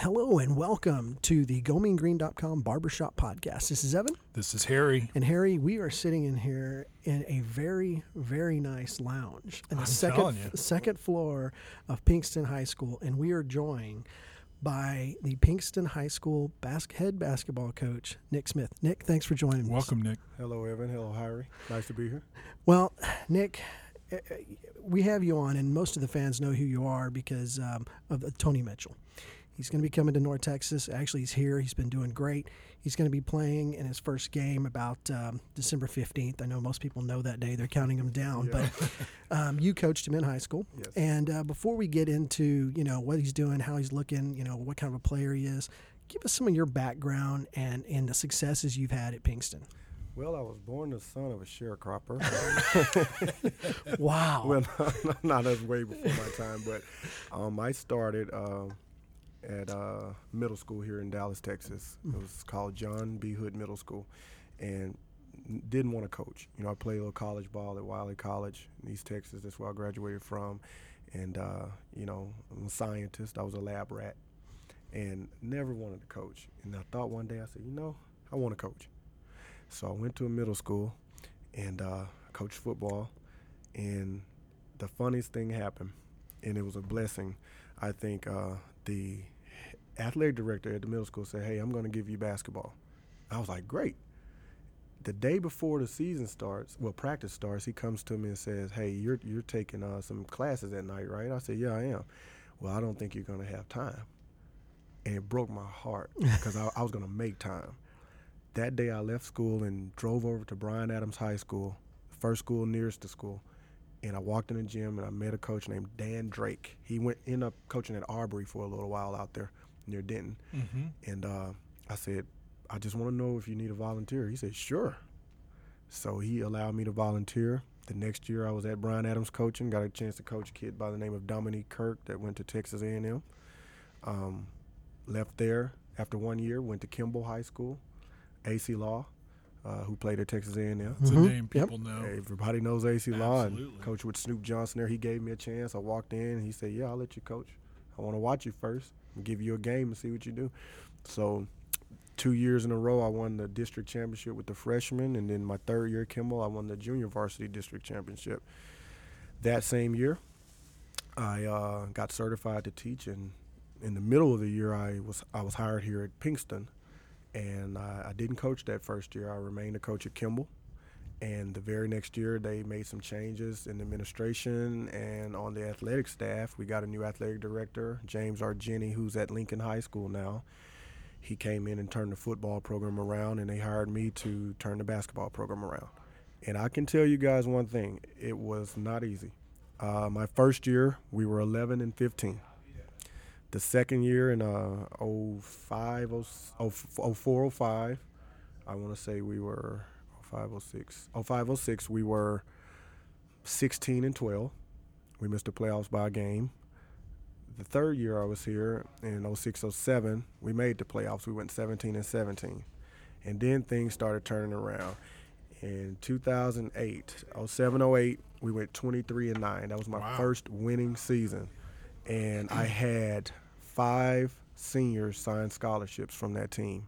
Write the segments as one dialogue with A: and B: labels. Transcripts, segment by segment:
A: Hello and welcome to the GoMeanGreen.com Barbershop Podcast. This is Evan.
B: This is Harry.
A: And Harry, we are sitting in here in a very, very nice lounge in the second floor of Pinkston High School, and we are joined by the Pinkston High School head basketball coach, Nick Smith. Nick, thanks for joining us.
B: Welcome, Nick.
C: Hello, Evan. Hello, Harry. Nice to be here.
A: Well, Nick, we have you on, and most of the fans know who you are because of Tony Mitchell. He's going to be coming to North Texas. Actually, he's here. He's been doing great. He's going to be playing in his first game about December 15th. I know most people know that day. They're counting him down.
C: Yeah.
A: But you coached him in high school.
C: Yes.
A: And before we get into, what he's doing, how he's looking, what kind of a player he is, give us some of your background and the successes you've had at Pinkston.
C: Well, I was born the son of a sharecropper.
A: Wow.
C: Well, not as way before my time, but I started at middle school here in Dallas, Texas. It was called John B. Hood Middle School, and didn't want to coach. I played a little college ball at Wiley College in East Texas. That's where I graduated from. And, I'm a scientist. I was a lab rat and never wanted to coach. And I thought one day, I said, I want to coach. So I went to a middle school and coached football. And the funniest thing happened, and it was a blessing. I think the athletic director at the middle school said, "Hey, I'm going to give you basketball." I was like, great. The day before the season starts, practice starts, he comes to me and says, "Hey, you're taking some classes at night, right?" I said, "Yeah, I am." "Well, I don't think you're going to have time." And it broke my heart because I was going to make time. That day I left school and drove over to Bryan Adams High School, the first school nearest the school. And I walked in the gym and I met a coach named Dan Drake. He ended up coaching at Arbery for a little while out there near Denton. Mm-hmm. And I said, "I just want to know if you need a volunteer." He said, "Sure." So he allowed me to volunteer. The next year I was at Bryan Adams coaching, got a chance to coach a kid by the name of Dominique Kirk that went to Texas A&M. Left there after 1 year, went to Kimball High School, AC Law. Who played at Texas A&M.
B: It's a name people know.
C: Everybody knows AC Law.
B: Absolutely.
C: And coach with Snoop Johnson there. He gave me a chance. I walked in, and he said, "Yeah, I'll let you coach. I want to watch you first and give you a game and see what you do." So 2 years in a row, I won the district championship with the freshmen, and then my third year at Kimball, I won the junior varsity district championship. That same year, I got certified to teach, and in the middle of the year, I was hired here at Pinkston. And I didn't coach that first year. I remained a coach at Kimball. And the very next year, they made some changes in the administration and on the athletic staff. We got a new athletic director, James Argeni, who's at Lincoln High School now. He came in and turned the football program around, and they hired me to turn the basketball program around. And I can tell you guys one thing. It was not easy. My first year, we were 11-15. The second year in 04, 05, I want to say we were 05, 06, we were 16-12. We missed the playoffs by a game. The third year I was here in 06, 07, we made the playoffs. We went 17-17. And then things started turning around. In 2008, 07, 08, we went 23-9. That was my first winning season. And I had 5 seniors signed scholarships from that team.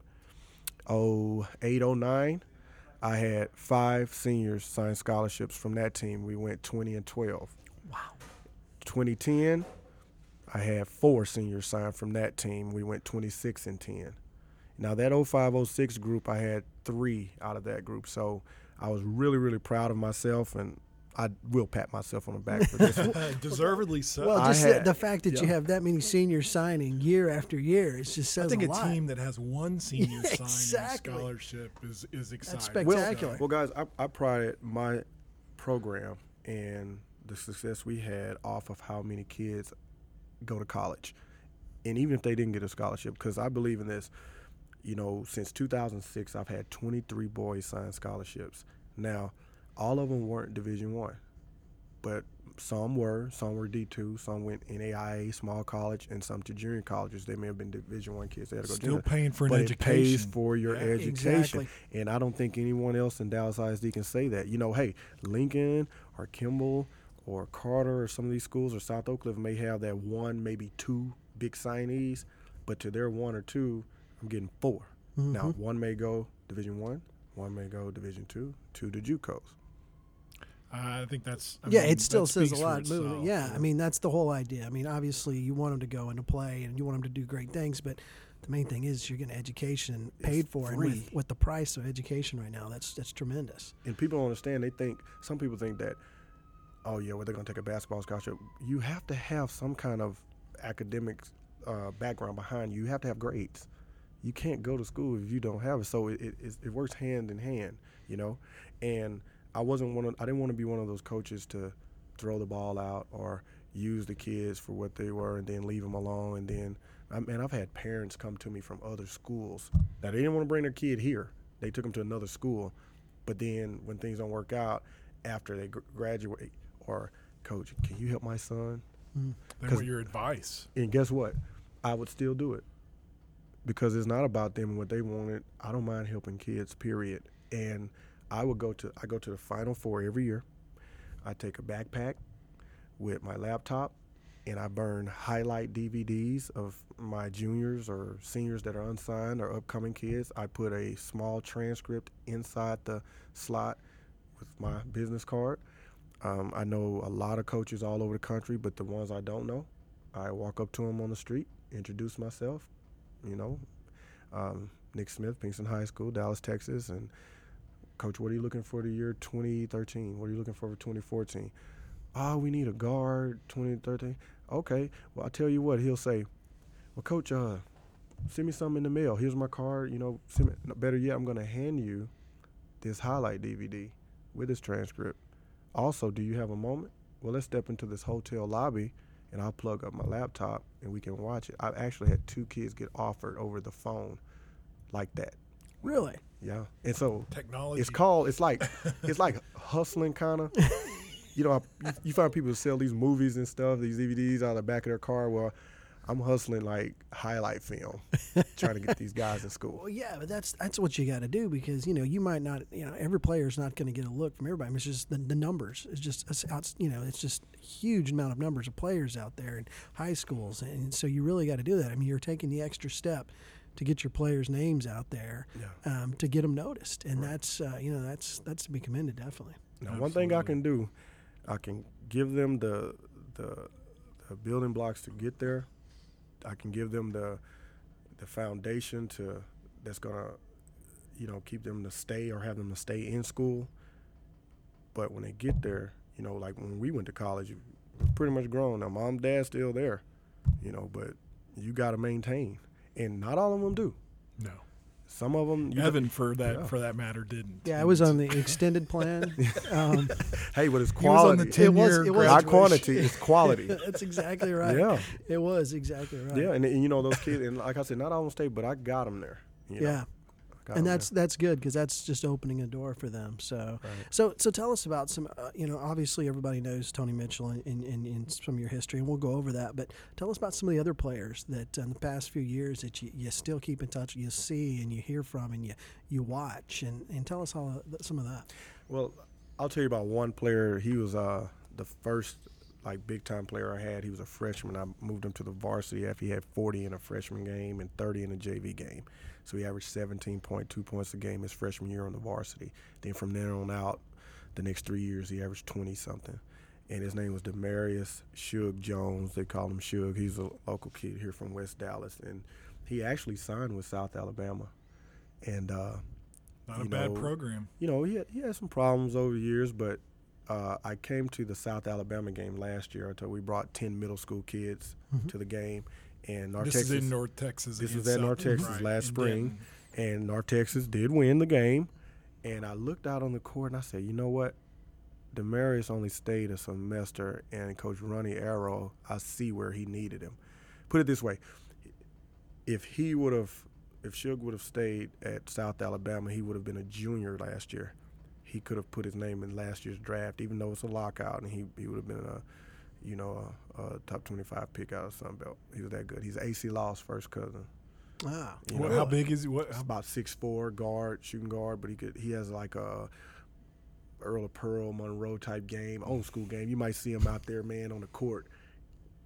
C: 08, 09, I had 5 seniors signed scholarships from that team. We went 20-12.
A: Wow.
C: 2010, I had 4 seniors signed from that team. We went 26-10. Now that 05, 06 group, I had 3 out of that group. So I was really, really proud of myself, and I will pat myself on the back for this one.
B: Deservedly so.
A: Well, just the fact that you have that many seniors signing year after year, it just says
B: I think
A: a lot.
B: team that has one senior
A: Exactly.
B: signing scholarship is exciting.
A: That's spectacular.
C: Well, guys, I prided my program and the success we had off of how many kids go to college. And even if they didn't get a scholarship, because I believe in this, since 2006, I've had 23 boys sign scholarships. Now, all of them weren't Division I, but some were D2, some went NAIA, small college, and some to junior colleges. They may have been Division I kids. They had to go
B: Still
C: junior,
B: paying for an
C: but
B: education.
C: It pays for your education.
A: Exactly.
C: And I don't think anyone else in Dallas ISD can say that. Hey, Lincoln or Kimball or Carter or some of these schools or South Oak Cliff may have that 1, maybe 2 big signees. but to their 1 or 2, I'm getting 4.
A: Mm-hmm.
C: Now, one may go Division 1, one may go Division 2 to the JUCOs.
B: I think that's. I
A: yeah,
B: mean,
A: it still
B: that
A: says
B: speaks
A: a
B: for
A: lot.
B: itself.
A: Yeah, I mean, that's the whole idea. I mean, obviously, you want them to go into play and you want them to do great things, but the main thing is you're getting education paid
C: It's
A: for,
C: free.
A: and with the price of education right now, that's tremendous.
C: And people don't understand. Some people think that, oh yeah, well, they're going to take a basketball scholarship. You have to have some kind of academic background behind you. You have to have grades. You can't go to school if you don't have it. So it works hand in hand, you know. And I didn't want to be one of those coaches to throw the ball out or use the kids for what they were and then leave them alone. And then, I've had parents come to me from other schools that they didn't want to bring their kid here. They took them to another school. But then when things don't work out after they graduate, or, Coach, can you help my son?
B: Then what your advice?
C: And guess what? I would still do it because it's not about them and what they wanted. I don't mind helping kids, period. And I go to the Final Four every year. I take a backpack with my laptop, and I burn highlight DVDs of my juniors or seniors that are unsigned or upcoming kids. I put a small transcript inside the slot with my business card. I know a lot of coaches all over the country, but the ones I don't know, I walk up to them on the street, introduce myself, Nick Smith, Pinkston High School, Dallas, Texas, and Coach, what are you looking for the year 2013? What are you looking for 2014? Oh, we need a guard 2013. Okay, well, I'll tell you what, he'll say, well, Coach, send me something in the mail. Here's my card, send me, better yet, I'm going to hand you this highlight DVD with this transcript. Also, do you have a moment? Well, let's step into this hotel lobby, and I'll plug up my laptop, and we can watch it. I've actually had 2 kids get offered over the phone like that.
A: Really?
C: Yeah. And so
B: Technology.
C: it's like hustling kind of. You find people who sell these movies and stuff, these DVDs out of the back of their car. Well, I'm hustling like highlight film, trying to get these guys in school.
A: Well, yeah, but that's what you got to do because you might not every player is not going to get a look from everybody. It's just the numbers. It's just it's just a huge amount of numbers of players out there in high schools, and so you really got to do that. I mean, you're taking the extra step to get your players' names out there, to get them noticed, and that's to be commended definitely.
C: Now, one thing I can do, I can give them the building blocks to get there. I can give them the foundation that's gonna, keep them to stay or have them to stay in school. But when they get there, like when we went to college, we're pretty much grown now. Mom, dad's still there, but you got to maintain, and not all of them do.
B: No.
C: Some of them.
B: Evan, for that matter, didn't.
A: Yeah, I was on the extended plan.
C: Hey, but it's
B: He was on the
C: quality.
B: 10-year
A: It was
C: Not
A: graduation.
C: quantity, it's quality.
A: That's exactly right.
C: Yeah.
A: It was exactly right.
C: Yeah, and those kids, and like I said, not all of them stay, but I got them there.
A: Yeah. And that's good because that's just opening a door for them. So, so tell us about some. Obviously everybody knows Tony Mitchell in some of your history, and we'll go over that. But tell us about some of the other players that in the past few years that you still keep in touch, you see and you hear from, and you watch, and tell us some of that.
C: Well, I'll tell you about one player. He was the first big time player I had. He was a freshman. I moved him to the varsity after he had 40 in a freshman game and 30 in a JV game. So he averaged 17.2 points a game his freshman year on the varsity. Then from there on out, the next 3 years, he averaged 20-something. And his name was Demarius Shug Jones. They call him Shug. He's a local kid here from West Dallas. And he actually signed with South Alabama. And
B: not a bad program.
C: He had some problems over the years, but I came to the South Alabama game last year. We brought 10 middle school kids to the game. And North Texas,
B: is in North Texas.
C: This was at North Texas last spring, and North Texas did win the game. And I looked out on the court and I said, you know what? Demarius only stayed a semester, and Coach Ronnie Arrow, I see where he needed him. Put it this way: if Shug would have stayed at South Alabama, he would have been a junior last year. He could have put his name in last year's draft, even though it's a lockout, and he would have been a top 25 pick out of Sun Belt. He was that good. He's AC Law's first cousin.
A: Ah,
B: how big is he?
C: He's about 6'4", guard, shooting guard, but he has like a Earl of Pearl, Monroe type game, old school game. You might see him out there, man, on the court.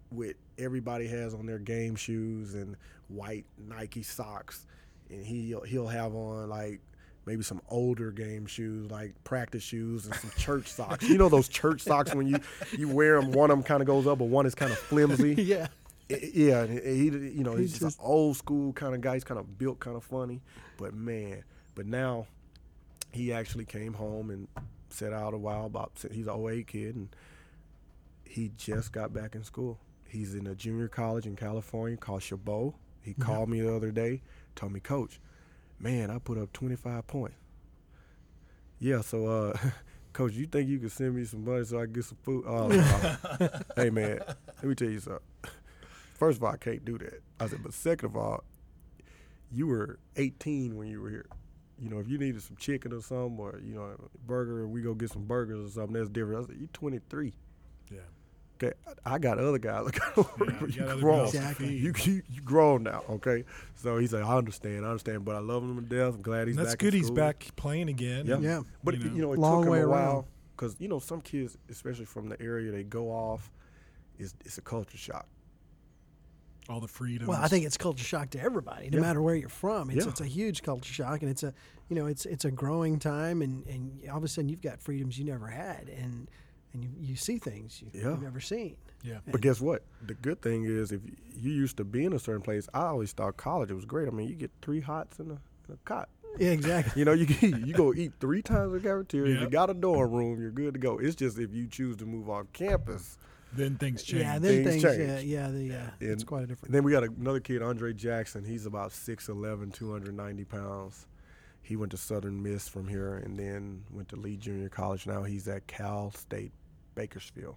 C: with everybody has on their game shoes and white Nike socks, and he'll have on like maybe some older game shoes, like practice shoes and some church socks. You know those church socks when you wear them, one of them kind of goes up, but one is kind of flimsy.
A: Yeah.
C: Yeah, and he's just an old school kind of guy. He's kind of built kind of funny, but now he actually came home and set out a while about. He's an 08 kid, and he just got back in school. He's in a junior college in California called Chabot. He called me the other day, told me, Coach, man, I put up 25 points. Yeah, so Coach, you think you could send me some money so I can get some food? Hey man, let me tell you something. First of all, I can't do that. I said, but second of all, you were 18 when you were here. You know, if you needed some chicken or something, or, you know, a burger, we go get some burgers or something, that's different. I said, you 23.
B: Yeah.
C: Okay, I got other guys. You grown.
A: Exactly.
C: You grown now, okay? So he said, I understand, but I love him to death. I'm glad he's back.
B: That's good.
C: in
B: He's
C: school.
B: back playing again.
A: Yeah.
C: But, it
A: Long
C: took him
A: way
C: a while.
A: around.
C: Because, some kids, especially from the area, they go off, it's a culture shock.
B: All the freedoms.
A: Well, I think it's culture shock to everybody, no matter where you're from. It's a huge culture shock, and it's a growing time, and all of a sudden you've got freedoms you never had, and you see things you've never seen.
B: Yeah.
C: But guess what? The good thing is, if you used to be in a certain place, I always thought college was great. I mean, you get 3 hots in a cot.
A: Yeah, exactly.
C: You go eat 3 times in the cafeteria.
B: Yep.
C: You got a dorm room. You're good to go. It's just if you choose to move off campus.
B: Then things change.
A: Yeah, then
C: Things
A: things
C: change.
A: it's quite a different.
C: Then we got another kid, Andre Jackson. He's about 6'11", 290 pounds. He went to Southern Miss from here and then went to Lee Junior College. Now he's at Cal State Bakersfield,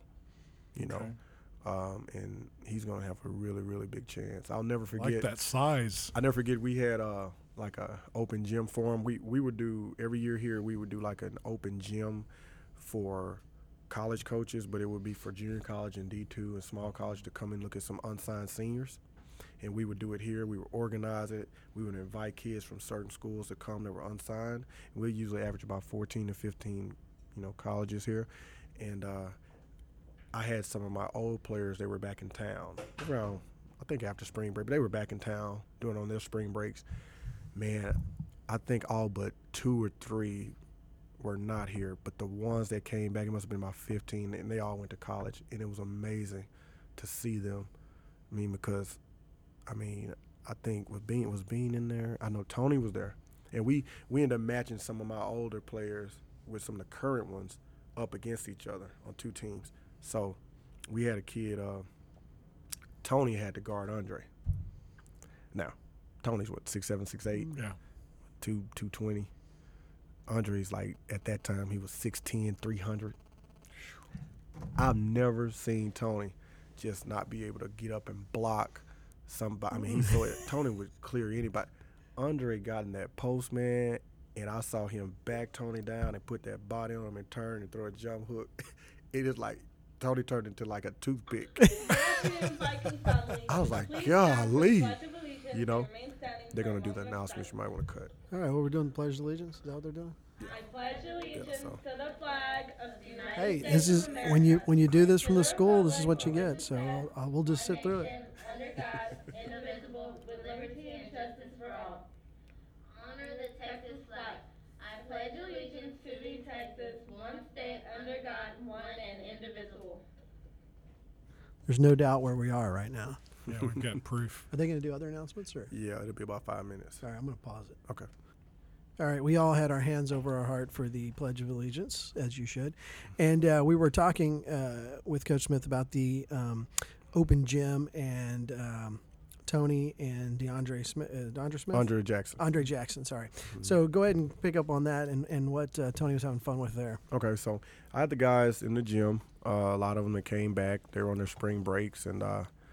C: and he's going to have a really, really big chance. I'll never forget.
B: Like that size.
C: I'll never forget we had like a open gym for him. We would do, every year here, we would do like an open gym for college coaches, but it would be for junior college and D2 and small college to come and look at some unsigned seniors. And we would do it here. We would organize it. We would invite kids from certain schools to come that were unsigned. And we usually average about 14 to 15, colleges here. And I had some of my old players, they were back in town around, I think after spring break, but they were back in town doing on their spring breaks. Man, I think all but 2 or 3 were not here, but the ones that came back, it must have been about 15, and they all went to college, and it was amazing to see them. Because I think was Bean in there? I know Tony was there, and we ended up matching some of my older players with some of the current ones up against each other on 2 teams. So we had a kid, Tony had to guard Andre. Now, Tony's 6'7", 6'8",
B: Yeah.
C: 220. Andre's like, at that time, he was 6'10", 300. I've never seen Tony just not be able to get up and block somebody. Tony would clear anybody. Andre got in that post, man, and I saw him back Tony down and put that body on him and turn and throw a jump hook. It is like Tony turned into like a toothpick. I was like, golly. They're going to do the announcement. You might want to cut.
A: All right, well, we're doing the Pledge of Allegiance. Is that what they're doing?
D: I pledge allegiance to the flag of the United
A: Hey,
D: States
A: this is
D: of America,
A: when you do this from the school, this is what you get. So we'll just sit through it.
D: under God, indivisible, with liberty and justice for all. Honor the Texas flag. I pledge allegiance to the Texas, one state under God, one and indivisible.
A: There's no doubt where we are right now.
B: Yeah, we've got proof.
A: Are they going to do other announcements, or?
C: Yeah, it'll be about 5 minutes.
A: All right, I'm going to pause it.
C: Okay.
A: All right, we all had our hands over our heart for the Pledge of Allegiance, as you should. And we were talking with Coach Smith about the open gym and Tony and Andre Smith.
C: Andre Jackson.
A: Andre Jackson, sorry. So go ahead and pick up on that and what Tony was having fun with there.
C: Okay, so I had the guys in the gym. A lot of them that came back. They were on their spring breaks, and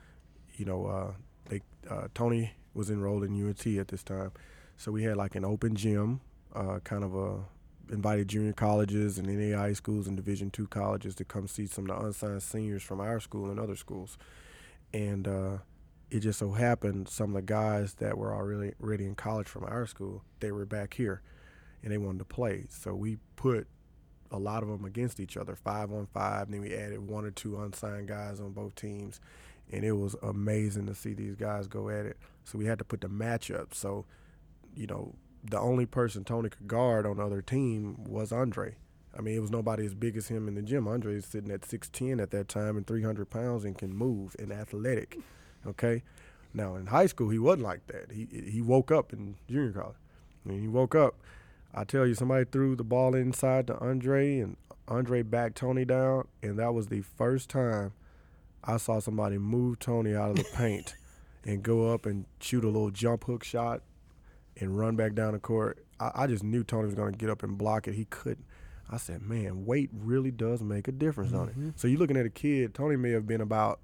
C: Tony was enrolled in UNT at this time. So we had like an open gym, kind of invited junior colleges and NAIA schools and Division II colleges to come see some of the unsigned seniors from our school and other schools. And it just so happened some of the guys that were already in college from our school, they were back here, and they wanted to play. So we put a lot of them against each other, 5-on-5, and then we added 1 or 2 unsigned guys on both teams. and it was amazing to see these guys go at it. So we had to put the matchup. So, the only person Tony could guard on the other team was Andre. I mean, it was nobody as big as him in the gym. Andre is sitting at 6'10" at that time and 300 pounds and can move and athletic, okay? Now, in high school, he wasn't like that. He woke up in junior college. When he woke up, I tell you, somebody threw the ball inside to Andre, and Andre backed Tony down, and that was the first time I saw somebody move Tony out of the paint and go up and shoot a little jump hook shot and run back down the court. I just knew Tony was going to get up and block it. He couldn't. I said, man, weight really does make a difference on it. So you're looking at a kid, Tony may have been about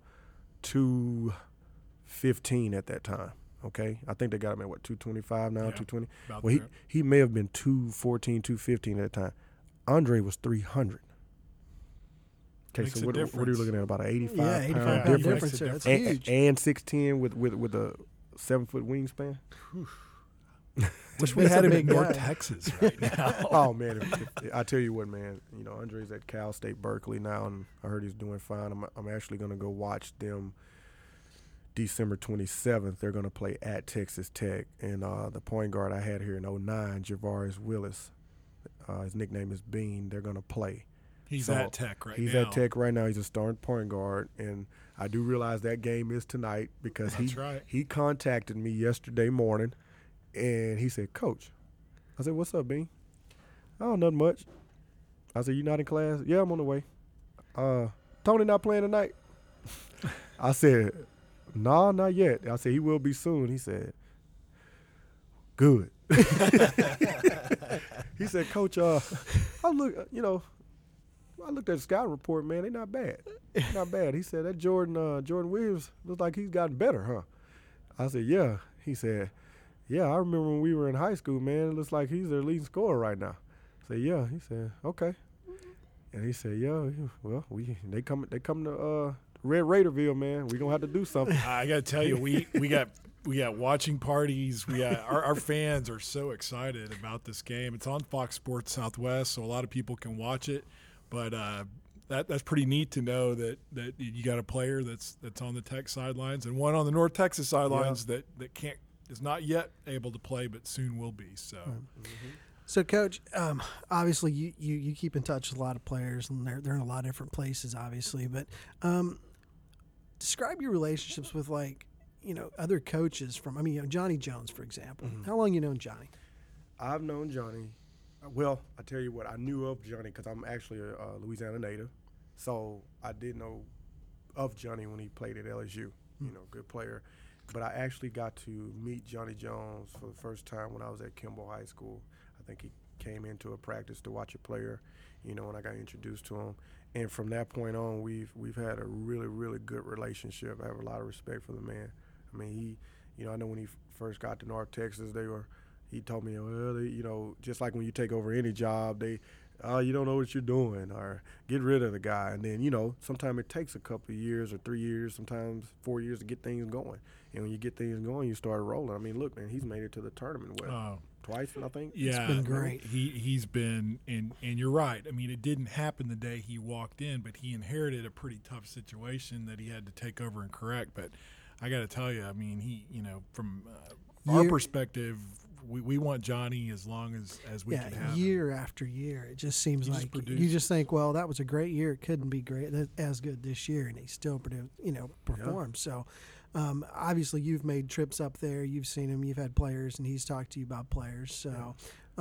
C: 215 at that time, okay? I think they got him at, 225 now, 220? Well, he may have been 214, 215 at that time. Andre was 300. Okay, so what are you looking at, about an 85 pound difference?
A: That's huge.
C: And 6'10" with a 7-foot wingspan.
B: Wish we had him in North Texas right now.
C: Oh, man. I tell you what, man. Andre's at Cal State Berkeley now, and I heard he's doing fine. I'm actually going to go watch them December 27th. They're going to play at Texas Tech. And the point guard I had here in 2009, Javaris Willis, his nickname is Bean, they're going to play.
B: He's at Tech right now.
C: He's at Tech right now. He's a starting point guard. And I do realize that game is tonight because he contacted me yesterday morning. And he said, Coach. I said, what's up, Bean? Oh, nothing much. I said, you not in class? Yeah, I'm on the way. Tony not playing tonight? I said, no, not yet. I said, he will be soon. He said, good. He said, Coach, I looked at the scout report, man. They not bad. Not bad. He said, that Jordan Williams looks like he's gotten better, huh? I said, yeah. He said, yeah, I remember when we were in high school, man. It looks like he's their leading scorer right now. I said, yeah. He said, okay. And he said, yeah, well, they come to Red Raiderville, man. We gonna have to do something.
B: I gotta tell you, we got watching parties. We got our fans are so excited about this game. It's on Fox Sports Southwest, so a lot of people can watch it. But that's pretty neat to know that you got a player that's on the Tech sidelines and one on the North Texas sidelines that is not yet able to play, but soon will be. So,
A: So, Coach, obviously you keep in touch with a lot of players, and they're in a lot of different places, obviously. But describe your relationships with other coaches Johnny Jones, for example. How long you known Johnny?
C: I've known Johnny. Well, I tell you what, I knew of Johnny because I'm actually a Louisiana native, so I did know of Johnny when he played at LSU. Good player. But I actually got to meet Johnny Jones for the first time when I was at Kimball High School. I think he came into a practice to watch a player, and I got introduced to him. And from that point on, we've had a really, really good relationship. I have a lot of respect for the man. I mean, I know when he first got to North Texas, he told me, well, just like when you take over any job, you don't know what you're doing, or get rid of the guy. And then, sometimes it takes a couple of years or 3 years, sometimes 4 years to get things going. And when you get things going, you start rolling. I mean, look, man, he's made it to the tournament twice, I think.
B: Yeah,
A: it's been great.
B: He's been, and you're right. I mean, it didn't happen the day he walked in, but he inherited a pretty tough situation that he had to take over and correct. But I got to tell you, I mean, from our perspective, we want Johnny as long as we can have
A: year after year. It just seems like you just think, well, that was a great year. It couldn't be as good this year, and he still performs. So obviously you've made trips up there. You've seen him. You've had players, and he's talked to you about players. So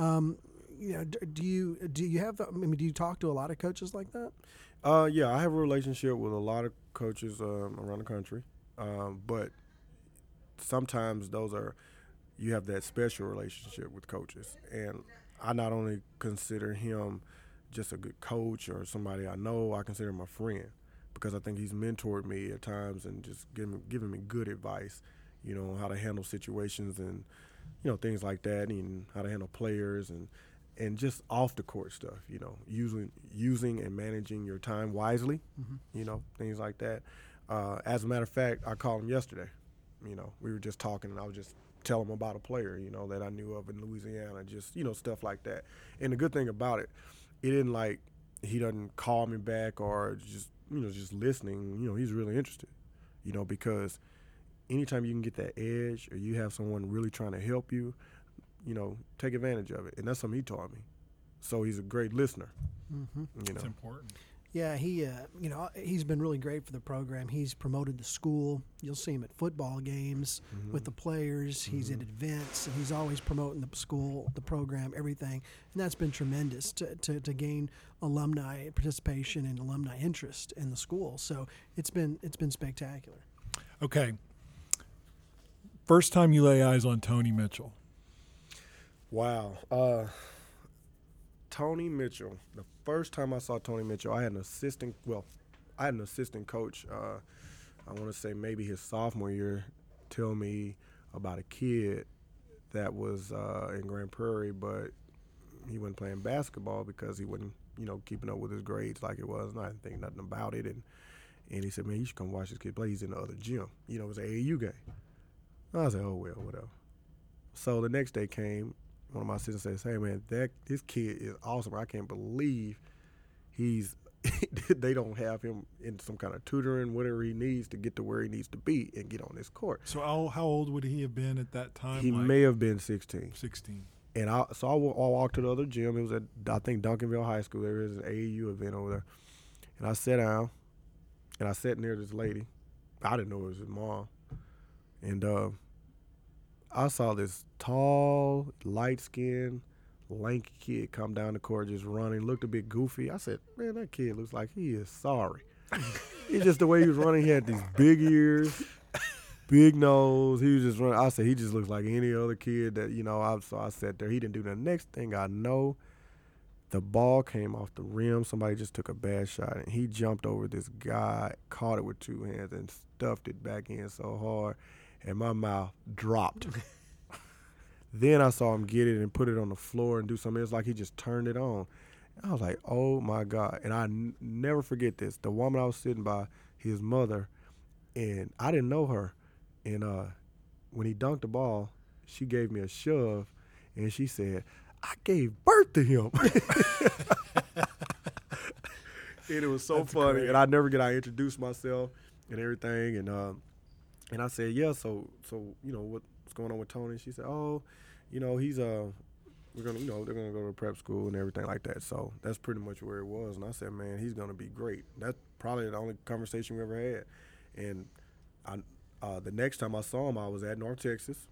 A: do you have? Do you talk to a lot of coaches like that?
C: Yeah, I have a relationship with a lot of coaches around the country, but sometimes you have that special relationship with coaches. And I not only consider him just a good coach or somebody I know, I consider him a friend because I think he's mentored me at times and just giving me good advice, on how to handle situations and, things like that, and how to handle players and just off the court stuff, using and managing your time wisely, things like that. As a matter of fact, I called him yesterday. We were just talking, and I was just tell him about a player, that I knew of in Louisiana, just, stuff like that. And the good thing about it didn't he doesn't call me back or just listening, he's really interested. because anytime you can get that edge or you have someone really trying to help you, take advantage of it. And that's something he taught me. So he's a great listener.
B: It's important.
A: Yeah, he's been really great for the program. He's promoted the school. You'll see him at football games with the players. He's at events, and he's always promoting the school, the program, everything. And that's been tremendous to gain alumni participation and alumni interest in the school. So it's been spectacular.
B: Okay. First time you lay eyes on Tony Mitchell.
C: Wow. Tony Mitchell. The first time I saw Tony Mitchell, I had an assistant coach, I want to say maybe his sophomore year, tell me about a kid that was in Grand Prairie, but he wasn't playing basketball because he wasn't, keeping up with his grades like it was, and I didn't think nothing about it. And he said, man, you should come watch this kid play. He's in the other gym. It was an AAU game. I said, oh, well, whatever. So the next day came, one of my assistants says, hey, man, this kid is awesome. I can't believe they don't have him in some kind of tutoring, whatever he needs to get to where he needs to be and get on this court.
B: So how old would he have been at that time?
C: He may have been 16.
B: 16.
C: And I walked to the other gym. It was at, I think, Duncanville High School. There is an AAU event over there. And I sat down, and I sat near this lady. I didn't know it was his mom. And I saw this tall, light-skinned, lanky kid come down the court just running, looked a bit goofy. I said, man, that kid looks like he is sorry. It's just the way he was running. He had these big ears, big nose. He was just running. I said, he just looks like any other kid that, so I sat there. He didn't do the next thing I know. The ball came off the rim. Somebody just took a bad shot, and he jumped over this guy, caught it with two hands, and stuffed it back in so hard, and my mouth dropped. Then I saw him get it and put it on the floor and do something. It was like he just turned it on. I was like, oh, my God. And I never forget this. The woman I was sitting by, his mother, and I didn't know her. And when he dunked the ball, she gave me a shove, and she said, I gave birth to him. And it was so
B: That's
C: funny.
B: great.
C: And I introduced myself and everything. And I said, yeah, so what's going on with Tony? She said, oh, he's they're gonna go to prep school and everything like that. So that's pretty much where it was. And I said, man, he's gonna be great. That's probably the only conversation we ever had. And the next time I saw him, I was at North Texas.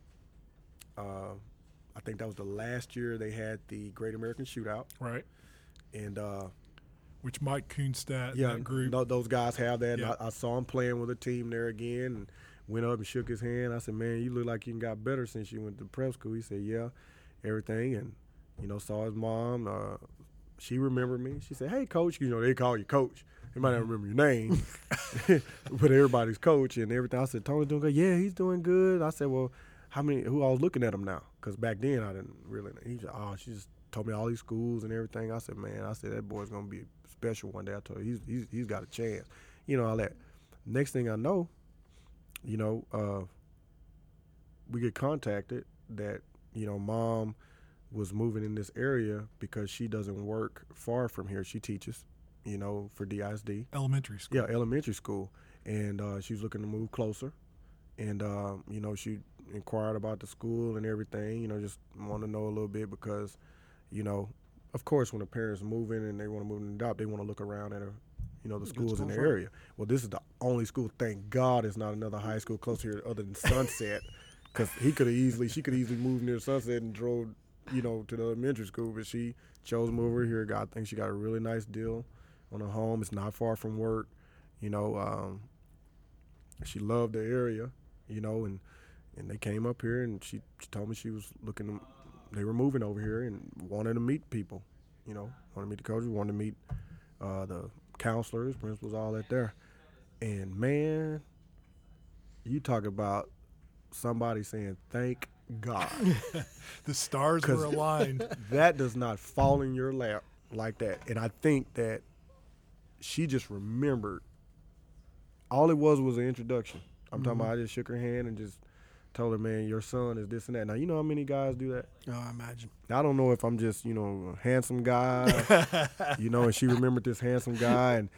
C: I think that was the last year they had the Great American Shootout.
B: Right.
C: And
B: which Mike Kuhnstadt,
C: yeah,
B: that group.
C: those guys have that.
B: Yeah.
C: And I saw him playing with a team there again, and went up and shook his hand. I said, man, you look like you got better since you went to prep school. He said, yeah, everything. And, saw his mom. She remembered me. She said, hey, Coach. They call you Coach. They might not remember your name, but everybody's coach and everything. I said, Tony's doing good. Yeah, he's doing good. I said, well, who I was looking at him now? Because back then I didn't really know. He said, she just told me all these schools and everything. I said, man, that boy's going to be special one day. I told you, he's got a chance. All that. Next thing I know, we get contacted that, Mom was moving in this area because she doesn't work far from here. She teaches, for DISD.
B: Elementary school.
C: Yeah, elementary school. And she was looking to move closer. And, she inquired about the school and everything, just wanted to know a little bit because, of course, when the parents move in and they want to move in the adopt, they want to look around at the schools in the area. Well, this is the only school. Thank God it's not another high school close here other than Sunset, because she could have easily moved near Sunset and drove, to the elementary school. But she chose to move over here. I think she got a really nice deal on a home. It's not far from work. She loved the area, and they came up here and she told me she was looking. They were moving over here and wanted to meet people, wanted to meet the coaches, wanted to meet the counselors, principals, all that there. And, man, you talk about somebody saying, thank God.
B: The stars were aligned.
C: That does not fall in your lap like that. And I think that she just remembered. All it was an introduction. I'm talking about I just shook her hand and just told her, man, your son is this and that. Now, you know how many guys do that?
A: Oh, I imagine.
C: I don't know if I'm just, a handsome guy, and she remembered this handsome guy. And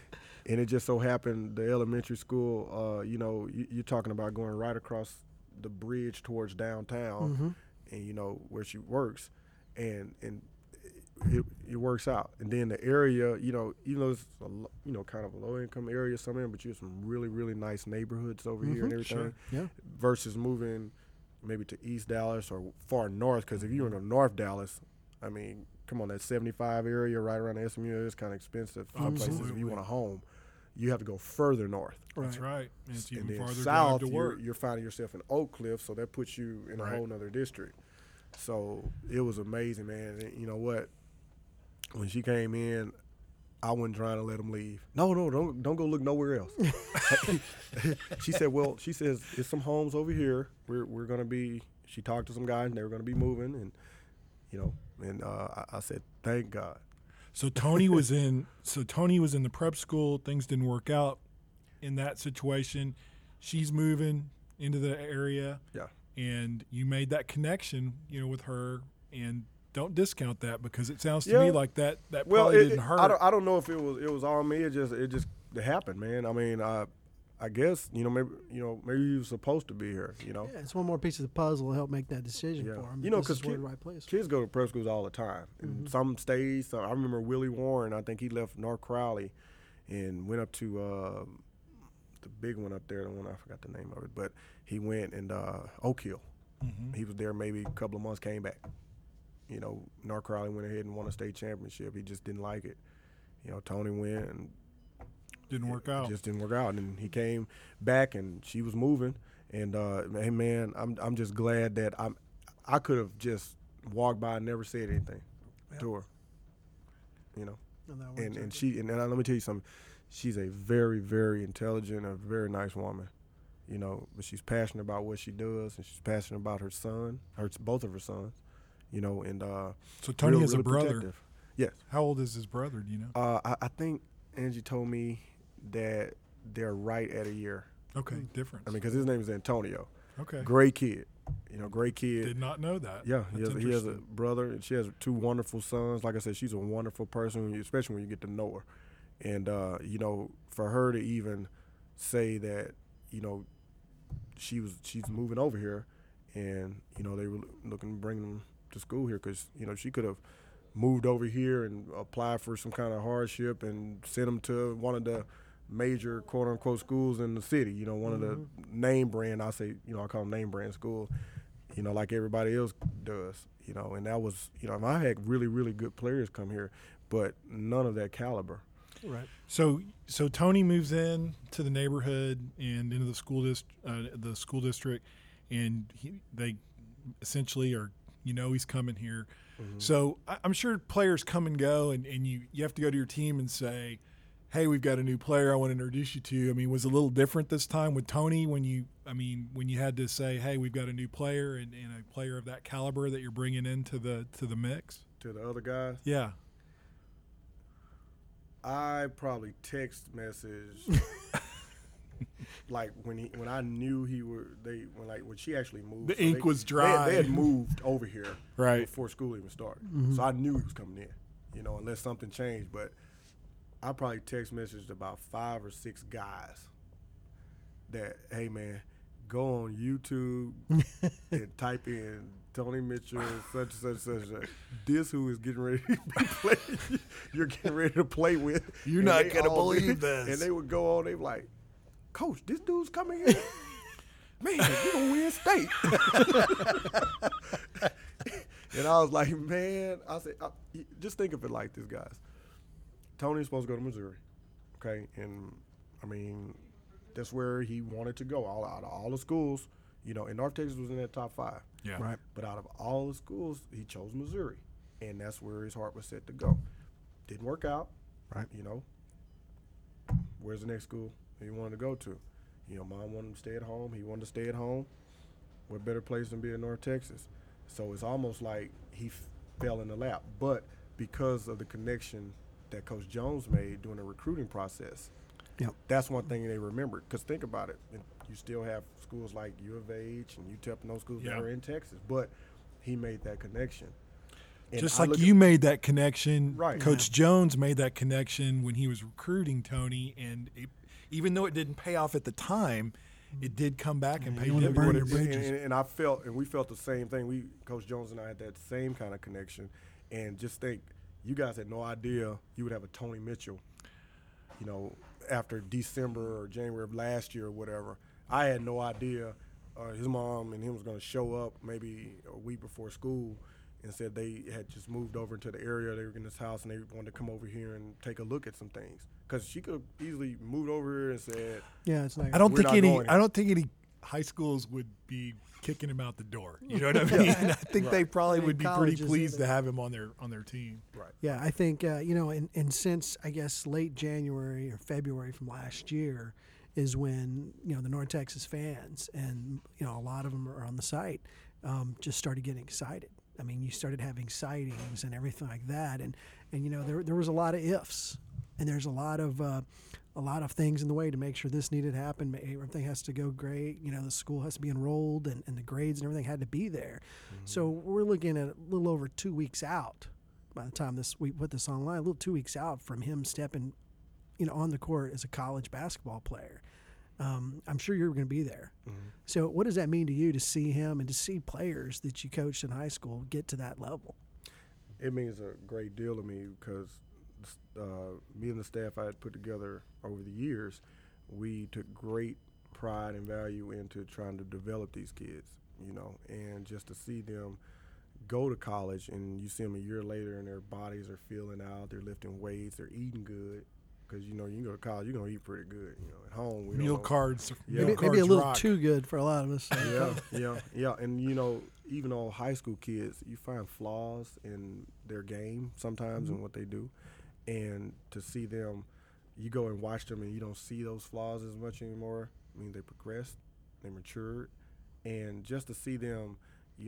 C: And it just so happened the elementary school, you're talking about going right across the bridge towards downtown, and where she works, and it works out. And then the area, even though it's kind of a low income area somewhere, but you have some really, really nice neighborhoods over here and everything.
A: Sure. Yeah.
C: Versus moving maybe to East Dallas or far north, because if you're in North Dallas, I mean, come on, that 75 area right around the SMU area is kind of expensive. Some places, if you want a home, you have to go further north.
B: That's right. And it's even
C: And then
B: farther
C: south,
B: drive to work.
C: you're finding yourself in Oak Cliff, so that puts you in a whole nother district. So it was amazing, man. And you know what? When she came in, I wasn't trying to let them leave. No, don't go look nowhere else. She said, it's some homes over here. We're gonna be. She talked to some guys, and they were gonna be moving, and I said, thank God.
B: So Tony was in the prep school. Things didn't work out in that situation. She's moving into the area.
C: Yeah.
B: And you made that connection, with her, and don't discount that, because it sounds to me like that probably didn't hurt.
C: I don't know if it was on me. It just happened, man. I mean, I guess maybe you were supposed to be here.
A: Yeah, it's one more piece of the puzzle to help make that decision for him.
C: Because
A: we're in the right place.
C: Kids go to prep schools all the time, and some stays. I remember Willie Warren. I think he left North Crowley and went up to the big one up there. The one I forgot the name of it, but he went and Oak Hill. He was there maybe a couple of months, came back. North Crowley went ahead and won a state championship. He just didn't like it. Tony went and
B: didn't work out.
C: It just didn't work out, and he came back, and she was moving. And hey, man, I'm just glad that I could have just walked by and never said anything to her. And she and let me tell you something. She's a very, very intelligent, a very nice woman. But she's passionate about what she does, and she's passionate about her son, both of her sons. And
B: so Tony has
C: really
B: a brother.
C: Protective. Yes.
B: How old is his brother? Do you know?
C: I think Angie told me that they're right at a year.
B: Okay, difference.
C: I mean, because his name is Antonio.
B: Okay.
C: Great kid. Great kid.
B: Did not know that.
C: Yeah, he has a brother, and she has 2 wonderful sons. Like I said, she's a wonderful person, especially when you get to know her. And for her to even say that, she's moving over here, and they were looking to bring them to school here, because she could have moved over here and applied for some kind of hardship and sent them to one of the major quote unquote schools in the city. One of the name brand. I call them name brand school. Like everybody else does. And that was I had really, really good players come here, but none of that caliber.
A: Right.
B: So Tony moves in to the neighborhood and into the school district, and they essentially are, he's coming here. So I'm sure players come and go, and you have to go to your team and say, hey, we've got a new player I want to introduce you to. I mean, was it a little different this time with Tony when you had to say, hey, we've got a new player and a player of that caliber that you're bringing into the mix?
C: To the other guys?
B: Yeah.
C: I probably text message like when I knew when she actually moved.
B: The ink was dry.
C: They had moved over here
B: right
C: before school even started, so I knew he was coming in. Unless something changed, but I probably text messaged about 5 or 6 guys that, hey man, go on YouTube and type in Tony Mitchell, such and such. This who is getting ready to be played. You're getting ready to play with.
B: You're not gonna believe this.
C: And they would go on. They were like, Coach, this dude's coming in. Man, you're gonna win state. And I was like, man, I said, just think of it like this, guys. Tony's supposed to go to Missouri, okay? And I mean, that's where he wanted to go. Out of all the schools, and North Texas was in that top 5.
B: Yeah.
A: Right.
C: But out of all the schools, he chose Missouri, and that's where his heart was set to go. Didn't work out.
A: Right.
C: Where's the next school he wanted to go to? Mom wanted him to stay at home. He wanted to stay at home. What better place than be in North Texas? So it's almost like he fell in the lap. But because of the connection that Coach Jones made during the recruiting process, that's one thing they remembered. Because think about it. You still have schools like U of H and UTEP and those schools that are in Texas. But he made that connection. And
B: Just
C: I
B: like
C: look
B: you made that connection,
C: Right.
B: Coach Jones made that connection when he was recruiting Tony, and even though it didn't pay off at the time, it did come back and
A: Yeah,
B: pay
A: you wanna burn
B: dividends.
A: your bridges.
C: And I felt, and we felt the same thing. Coach Jones and I had that same kind of connection. And just think, you guys had no idea you would have a Tony Mitchell, you know, after December or January of last year or whatever. I had no idea his mom and him was going to show up maybe a week before school and said they had just moved over into the area. They were in this house and they wanted to come over here and take a look at some things. Because she could have easily moved over here and said,
A: Yeah, it's not.
B: I don't
C: We're
B: think
C: not
B: any.
C: going
B: I don't think any high schools would be kicking him out the door. You know what I mean? I think they probably
A: I mean,
B: would be pretty
A: colleges,
B: pleased
A: they-
B: to have him on their team.
C: right.
A: Yeah, I think and since I guess late January or February from last year is when the North Texas fans and a lot of them are on the site just started getting excited. I mean, you started having sightings and everything like that, and there was a lot of ifs, and there's a lot of things in the way to make sure this needed to happen. Everything has to go great. The school has to be enrolled, and the grades and everything had to be there.
C: Mm-hmm.
A: So we're looking at a little over 2 weeks out by the time we put this online, a little 2 weeks out from him stepping, on the court as a college basketball player. I'm sure you're going to be there.
C: Mm-hmm.
A: So what does that mean to you to see him and to see players that you coached in high school get to that level?
C: It means a great deal to me because me and the staff I had put together over the years, we took great pride and value into trying to develop these kids, and just to see them go to college and you see them a year later and their bodies are feeling out, they're lifting weights, they're eating good. Because, you can go to college, you're going to eat pretty good. At home, we
B: Meal
C: don't know.
B: cards.
C: Yeah.
B: Meal
A: Maybe a
B: cards
A: little
B: rock.
A: too good for a lot of us.
C: Yeah. And, even all high school kids, you find flaws in their game sometimes in what they do. And to see them, you go and watch them and you don't see those flaws as much anymore. I mean, they progressed, they matured. And just to see them,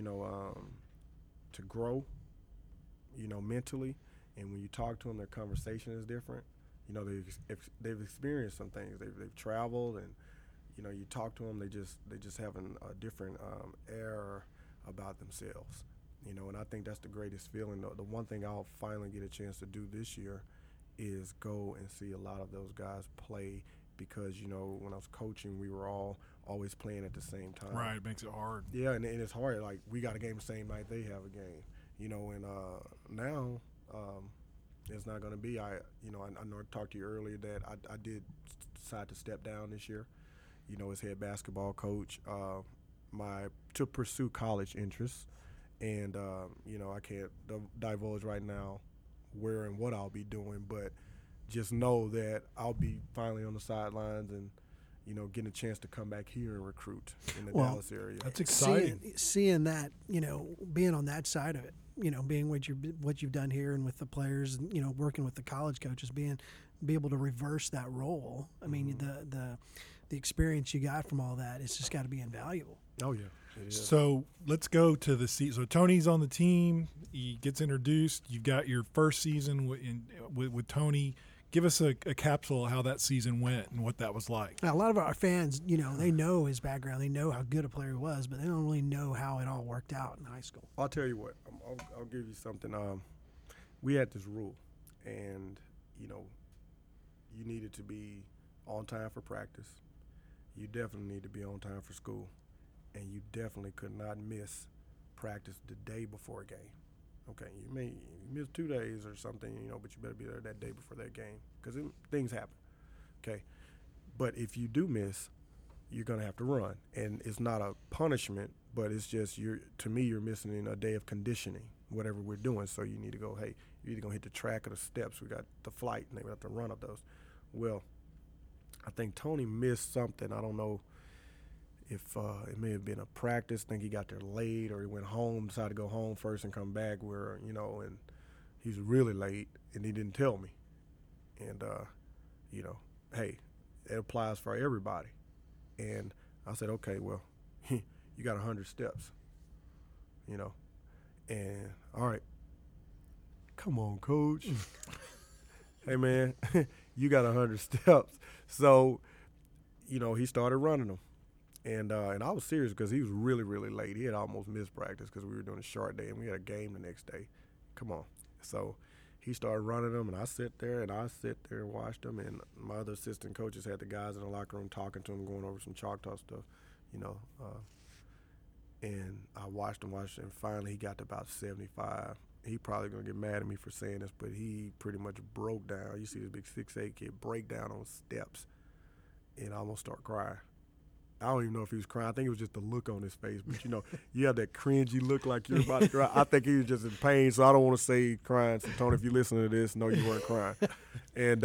C: to grow, mentally. And when you talk to them, their conversation is different. They've experienced some things. They've traveled, and you talk to them. They just have a different air about themselves. And I think that's the greatest feeling. The one thing I'll finally get a chance to do this year is go and see a lot of those guys play because when I was coaching, we were all always playing at the same time.
B: Right, it makes it hard.
C: Yeah, and it's hard. Like we got a game the same night they have a game. And now. It's not going to be. I know I talked to you earlier that I did decide to step down this year, as head basketball coach, to pursue college interests, and I can't divulge right now where and what I'll be doing, but just know that I'll be finally on the sidelines and getting a chance to come back here and recruit in the Dallas area.
B: That's exciting.
A: Seeing that, being on that side of it. Being what you've done here and with the players, and working with the college coaches, be able to reverse that role. I mean, the experience you got from all that, it's just got to be invaluable.
C: Oh yeah. It is.
B: So let's go to the season. So Tony's on the team. He gets introduced. You've got your first season with Tony. Give us a capsule of how that season went and what that was like.
A: Now, a lot of our fans, they know his background. They know how good a player he was, but they don't really know how it all worked out in high school.
C: I'll tell you what. I'll give you something. We had this rule, and you needed to be on time for practice. You definitely need to be on time for school, and you definitely could not miss practice the day before a game. Okay, you may miss 2 days or something, but you better be there that day before that game because things happen. Okay, but if you do miss, you're gonna have to run, and it's not a punishment, but it's just you're missing a day of conditioning, whatever we're doing. So you need to go. Hey, you're either gonna hit the track or the steps. We got the flight, and they have to run up those. Well, I think Tony missed something. I don't know if it may have been a practice. I think he got there late, or he went home, decided to go home first and come back. And he's really late, and he didn't tell me. And hey, it applies for everybody. And I said, okay, well, you got 100 steps, and all right, come on, coach. Hey, man, you got 100 steps. So, he started running them. And I was serious because he was really, really late. He had almost missed practice because we were doing a short day, and we had a game the next day. come on. So he started running them, and I sit there and watched them. And my other assistant coaches had the guys in the locker room talking to him, going over some Choctaw stuff, you know. And I watched him, and finally he got to about 75. He probably going to get mad at me for saying this, but he pretty much broke down. You see this big 6'8" kid break down on steps and almost start crying. I don't even know if he was crying. I think it was just the look on his face. But, you know, you have that cringy look like you're about to cry. I think he was just in pain, so I don't want to say crying. So, Tony, if you listen to this, know you weren't crying. And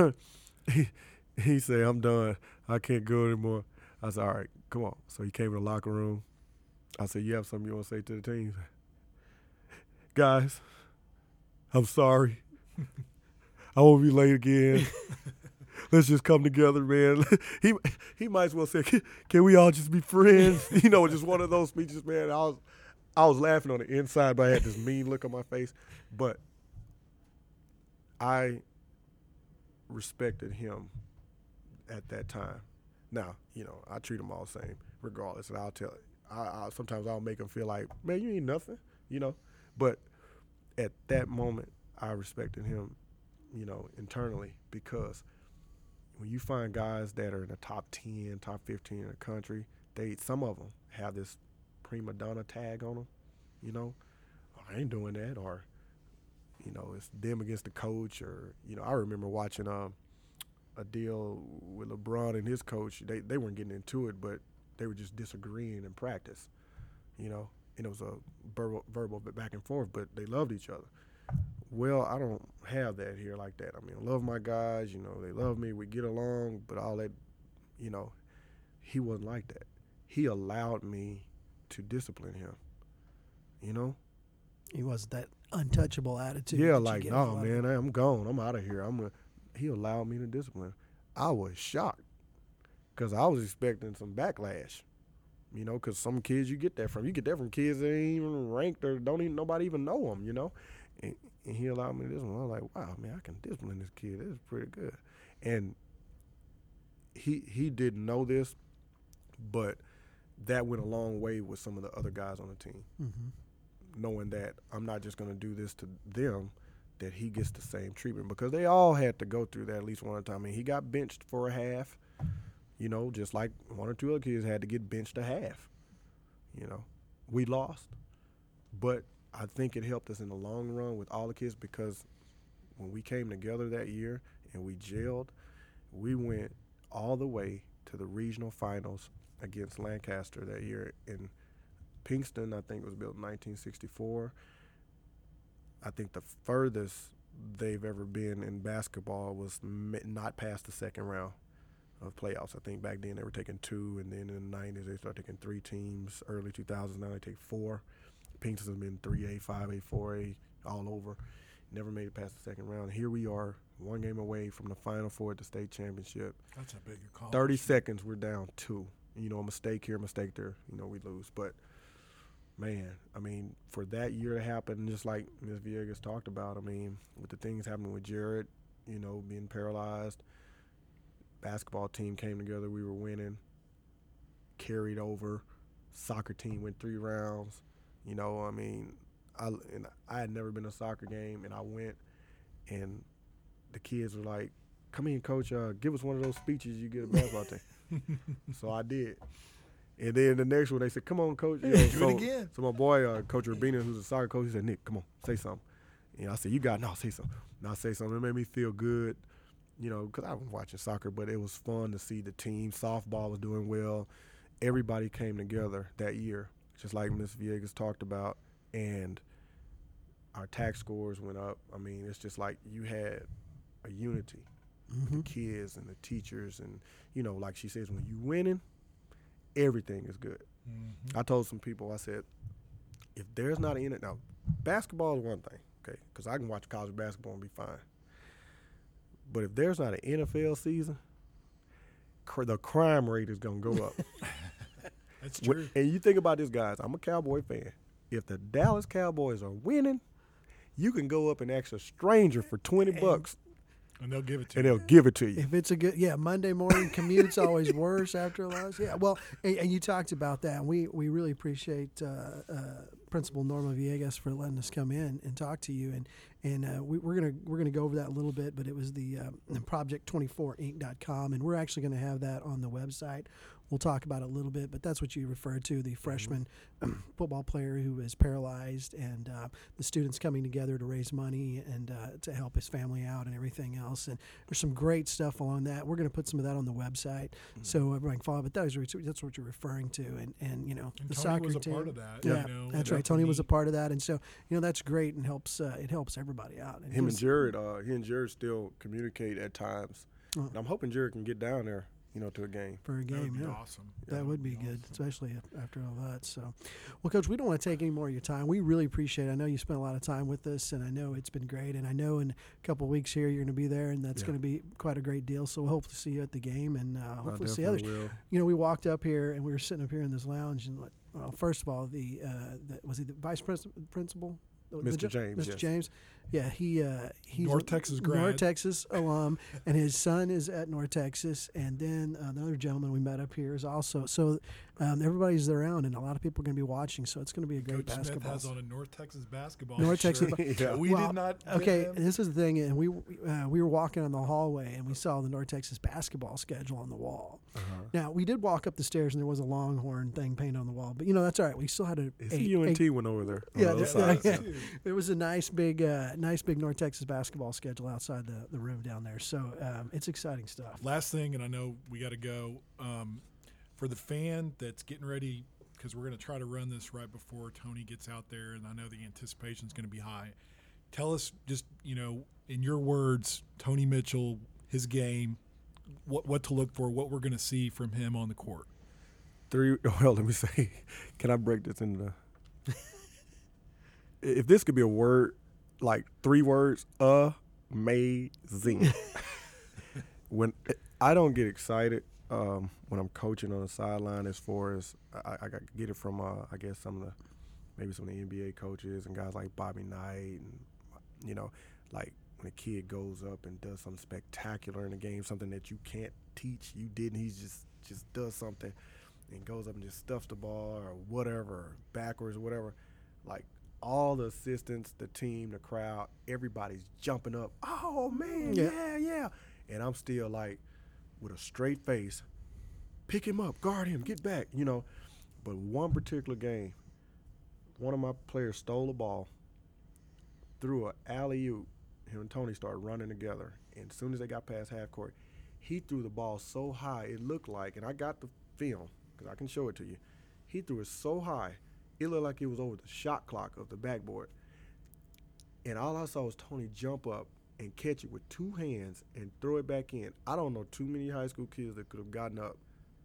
C: he said, I'm done. I can't go anymore. I said, all right, come on. So he came in the locker room. I said, you have something you want to say to the team? Guys, I'm sorry. I won't be late again. Let's just come together, man. He might as well say, can we all just be friends? You know, just one of those speeches, man. I was laughing on the inside, but I had this mean look on my face. But I respected him at that time. Now, you know, I treat them all the same, regardless. And I'll tell sometimes I'll make them feel like, man, you ain't nothing, you know. But at that moment, I respected him, you know, internally, because when you find guys that are in the top 10, top 15 in the country, some of them have this prima donna tag on them, you know. Oh, I ain't doing that, or, you know, it's them against the coach, or, you know, I remember watching a deal with LeBron and his coach. They weren't getting into it, but they were just disagreeing in practice, you know. And it was a verbal back and forth, but they loved each other. Well, I don't have that here like that. I mean, I love my guys, you know, they love me, we get along, but all that, you know, he wasn't like that. He allowed me to discipline him, you know?
A: He was that untouchable attitude.
C: Yeah,
A: that
C: like,
A: you get
C: no,
A: from
C: man, I'm gone. I'm out of here. He allowed me to discipline. I was shocked because I was expecting some backlash. You know, because some kids you get that from. You get that from kids that ain't even ranked or nobody even know them, you know. And he allowed me to discipline. I was like, wow, man, I can discipline this kid. This is pretty good. And he didn't know this, but that went a long way with some of the other guys on the team. Mm-hmm. Knowing that I'm not just going to do this to them, that he gets the same treatment. Because they all had to go through that at least one time. I mean, he got benched for a half. You know, just like one or two other kids had to get benched a half. You know, we lost. But I think it helped us in the long run with all the kids, because when we came together that year and we gelled, we went all the way to the regional finals against Lancaster that year in Pinkston. I think it was built in 1964. I think the furthest they've ever been in basketball was not past the second round of playoffs. I think back then they were taking 2, and then in the 90s they started taking 3 teams. Early 2000s, now they take 4. Pinkston has been 3A, 5A, 4A, all over. Never made it past the second round. Here we are, one game away from the Final Four at the state championship.
B: That's a big accomplishment.
C: 30 seconds, we're down 2. You know, a mistake here, mistake there. You know, we lose. But, man, I mean, for that year to happen, just like Ms. Villegas talked about, I mean, with the things happening with Jared, you know, being paralyzed, basketball team came together, we were winning, carried over, soccer team went 3 rounds. You know, I mean, I had never been to a soccer game, and I went, and the kids were like, come in, coach, give us one of those speeches you get at basketball team. So I did. And then the next one, they said, come on, coach.
B: Do it again.
C: So my boy, Coach Rubina, who's a soccer coach, he said, Nick, come on, say something. And I said, you got it. No, say something. And I say something. It made me feel good, you know, because I was watching soccer, but it was fun to see the team. Softball was doing well. Everybody came together that year, just like Ms. Villegas talked about, and our tax scores went up. I mean, it's just like you had a unity. Mm-hmm. The kids and the teachers, and, you know, like she says, when you winning, everything is good. Mm-hmm. I told some people, I said, if there's not an now, basketball is one thing, okay, because I can watch college basketball and be fine. But if there's not an NFL season, the crime rate is going to go up.
B: That's true.
C: And you think about this, guys. I'm a Cowboy fan. If the Dallas Cowboys are winning, you can go up and ask a stranger for $20.
B: And they'll give it to
C: and
B: you.
C: they'll give it to you.
A: If it's a good, Monday morning commute's always worse after a loss. Yeah, well, and you talked about that. And we really appreciate Principal Norma Villegas for letting us come in and talk to you. And we're gonna go over that a little bit. But it was the Project24Inc.com, and we're actually going to have that on the website. We'll talk about it a little bit, but that's what you referred to, the freshman football player who is paralyzed, and the students coming together to raise money and to help his family out and everything else. And there's some great stuff along that. We're going to put some of that on the website so everyone can follow. But that's what you're referring to. And
B: And
A: the
B: Tony
A: soccer
B: was a
A: team.
B: part of that.
A: Yeah,
B: you know,
A: that's
B: and
A: right. Tony was a part of that. And so, that's great and helps everybody out. And
C: Him and
A: gives-
C: Jared, he and Jared still communicate at times.
A: Oh.
C: And I'm hoping Jared can get down there, to a game.
A: for a
B: That would
A: game,
B: be
A: yeah.
B: awesome.
A: That would be
B: awesome.
A: good, especially after all that. So, well, Coach, we don't want to take any more of your time. We really appreciate it. I know you spent a lot of time with us, and I know it's been great. And I know in a couple of weeks here you're going to be there, and that's
C: Yeah.
A: going to be quite a great deal. So we'll hope to see you at the game, and
C: I
A: hopefully see others.
C: definitely will.
A: We walked up here, and we were sitting up here in this lounge, and well, first of all, was he the vice principal?
C: Mr. James,
A: Mr.
C: yes.
A: James, yeah, he's
B: North Texas grad.
A: North Texas alum, and his son is at North Texas, and then another gentleman we met up here is also. So everybody's around, and a lot of people are going to be watching. So it's going to be a great
B: Coach Smith
A: basketball.
B: has on a North Texas basketball
A: North
B: shirt.
A: Texas.
C: Yeah.
B: We
A: Well,
B: did not. get
A: Okay,
B: him.
A: and this is the thing, and we were walking on the hallway, and we saw the North Texas basketball schedule on the wall. Now we did walk up the stairs, and there was a Longhorn thing painted on the wall, but that's all right. We still had a
C: It's the UNT went over there. on
A: Yeah,
C: the other
A: there-
C: side,
A: yeah.
C: so.
A: There was a nice big North Texas basketball schedule outside the room down there. So it's exciting stuff.
B: Last thing, and I know we got to go. For the fan that's getting ready, because we're going to try to run this right before Tony gets out there, and I know the anticipation is going to be high. Tell us just, in your words, Tony Mitchell, his game, what to look for, what we're going to see from him on the court.
C: Let me say, can I break this into if this could be a word, like 3 words, amazing. When I don't get excited when I'm coaching on the sideline, as far as I get it from I guess some of the NBA coaches and guys like Bobby Knight, and like when a kid goes up and does something spectacular in the game, something that you can't teach, you didn't, he just does something and goes up and just stuffs the ball or whatever, or backwards or whatever. Like all the assistants, the team, the crowd, everybody's jumping up. Oh man, yeah. And I'm still like with a straight face, pick him up, guard him, get back, But one particular game, one of my players stole the ball, threw an alley-oop. Him and Tony started running together. And as soon as they got past half court, he threw the ball so high, it looked like, and I got the film, because I can show it to you. He threw it so high, it looked like it was over the shot clock of the backboard. And all I saw was Tony jump up and catch it with 2 hands and throw it back in. I don't know too many high school kids that could have gotten up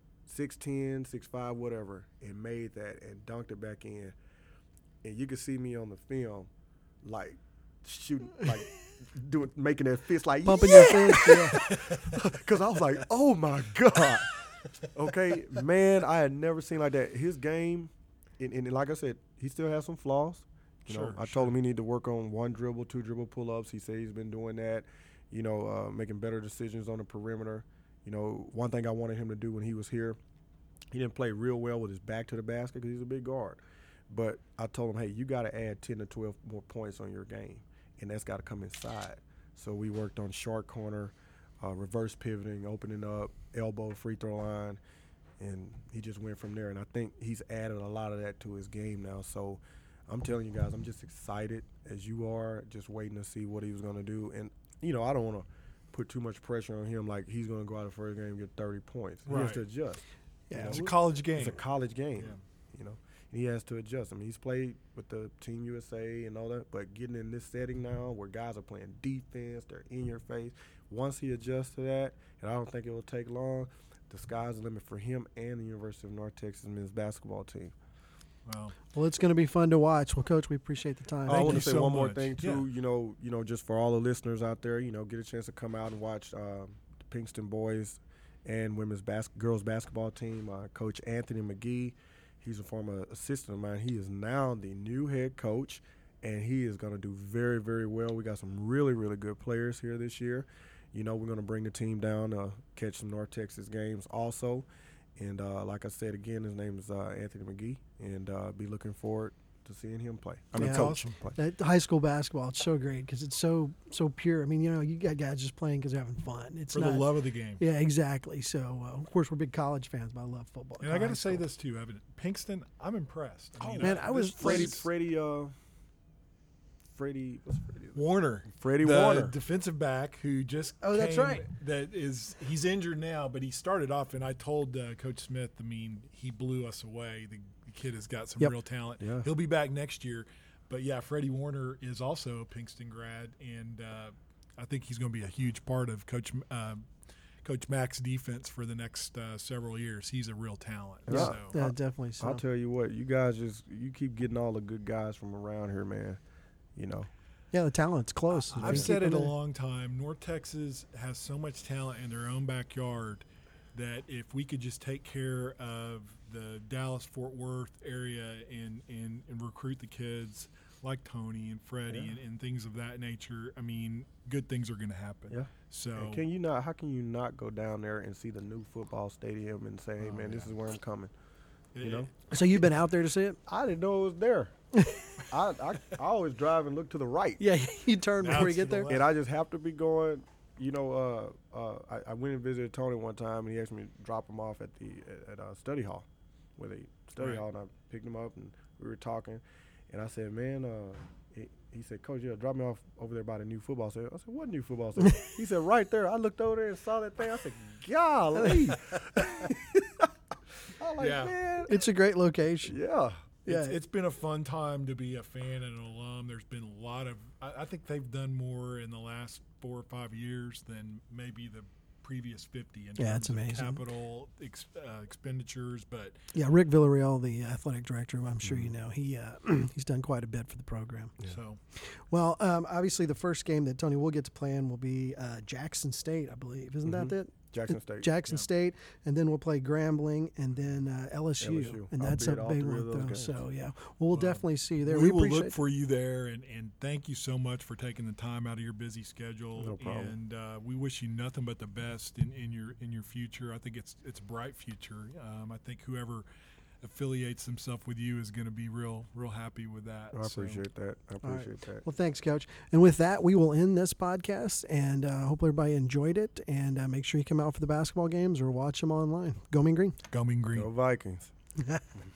C: 6'10", 6'5", whatever, and made that and dunked it back in. And you could see me on the film, like shooting, like making that fist, like
A: Pumping your fist, yeah.
C: because I was like, oh my God. Okay, man, I had never seen like that. His game, and like I said, he still has some flaws. I told him he needed to work on 1 dribble, 2 dribble pull-ups. He said he's been doing that, making better decisions on the perimeter. One thing I wanted him to do when he was here, he didn't play real well with his back to the basket because he's a big guard. But I told him, hey, you got to add 10 to 12 more points on your game, and that's got to come inside. So we worked on short corner, reverse pivoting, opening up, elbow, free throw line, and he just went from there. And I think he's added a lot of that to his game now. So I'm telling you guys, I'm just excited as you are, just waiting to see what he was going to do. And, I don't want to put too much pressure on him like he's going to go out the first game and get 30 points. He has
B: Right.
C: to adjust.
A: Yeah,
B: It's a college game.
C: It's a college game,
B: Yeah.
C: and he has to adjust. I mean, he's played with the Team USA and all that, but getting in this setting now where guys are playing defense, they're in your face, once he adjusts to that, and I don't think it will take long, the sky's the limit for him and the University of North Texas men's basketball team.
B: Wow.
A: Well, it's going to be fun to watch. Well, Coach, we appreciate the time.
C: I
B: Thank
C: want
B: you
C: to say
B: so
C: one more
B: much.
C: thing too. Just for all the listeners out there, get a chance to come out and watch the Pinkston boys and girls basketball team. Coach Anthony McGee, he's a former assistant of mine. He is now the new head coach, and he is going to do very, very well. We got some really, really good players here this year, we're going to bring the team down to catch some North Texas games also. And like I said, again, his name is Anthony McGee, and be looking forward to seeing him play.
A: Yeah.
C: Coach him play.
A: That high school basketball, it's so great because it's so pure. I mean, you got guys just playing because they're having fun. It's
B: For
A: not,
B: the love of the game.
A: Yeah, exactly. So, of course, we're big college fans, but I love football.
B: And I got
A: high
B: to say
A: school.
B: this too, Evan. Pinkston, I'm impressed. I mean,
A: man, I was-
C: Freddie
B: Warner,
C: Freddie
B: the
C: Warner.
B: defensive back who just
A: That's
B: came-
A: right.
B: He's injured now, but he started off, and I told Coach Smith, I mean, he blew us away. The kid has got some
A: Yep.
B: real talent.
C: Yeah.
B: He'll be back next year. But yeah, Freddie Warner is also a Pinkston grad, and I think he's going to be a huge part of Coach Mack's defense for the next several years. He's a real talent.
C: Yeah.
B: So.
A: Yeah, definitely. So.
C: I'll tell you what, you guys you keep getting all the good guys from around here, man.
A: Yeah, the talent's close.
B: I've said it
A: People
B: a
A: there.
B: long time. North Texas has so much talent in their own backyard that if we could just take care of the Dallas-Fort Worth area and recruit the kids like Tony and Freddie and things of that nature, I mean, good things are going to happen.
C: Yeah.
B: So
C: And how can you not go down there and see the new football stadium and say, hey, man, this is where I'm coming?
A: So you've been out there to see it?
C: I didn't know it was there. I always drive and look to the right.
A: Yeah, you turn
B: Now
A: before you
B: it's
A: get
B: to the
A: there.
B: left.
C: And I just have to be going. I went and visited Tony one time, and he asked me to drop him off at study hall, where they study
B: Right.
C: hall, and I picked him up, and we were talking, and I said, man, he said, Coach, drop me off over there by the new football stadium. I said, what new football stadium? He said, right there. I looked over there and saw that thing. I said, golly. I'm like,
B: Yeah.
C: man.
A: It's a great location.
C: Yeah.
A: Yeah.
B: It's been a fun time to be a fan and an alum. There's been a lot of I think they've done more in the last 4 or 5 years than maybe the previous 50 in
A: Yeah,
B: terms
A: it's
B: of
A: amazing.
B: capital expenditures. But
A: Yeah, Rick Villarreal, the athletic director, I'm sure you know, he's done quite a bit for the program.
B: so
A: Well, obviously the first game that Tony will get to play in will be Jackson State, I believe. Isn't that it?
C: Jackson State.
A: Jackson State, and then we'll play Grambling, and then LSU. And
C: I'll
A: that's
C: be
A: a
C: at all
A: big
C: three
A: one,
C: of those
A: though.
C: games.
A: So, yeah, we'll definitely see you there.
B: we will
A: appreciate
B: look for you there, and thank you so much for taking the time out of your busy schedule.
C: No problem.
B: And we wish you nothing but the best in your future. I think it's a bright future. I think whoever affiliates himself with you is going to be real happy with that.
C: I
B: So,
C: appreciate that. I appreciate that.
A: Well, thanks, Coach. And with that, we will end this podcast, and hope everybody enjoyed it. And make sure you come out for the basketball games or watch them online. Go Mean Green.
B: Go Mean Green.
C: Go Vikings.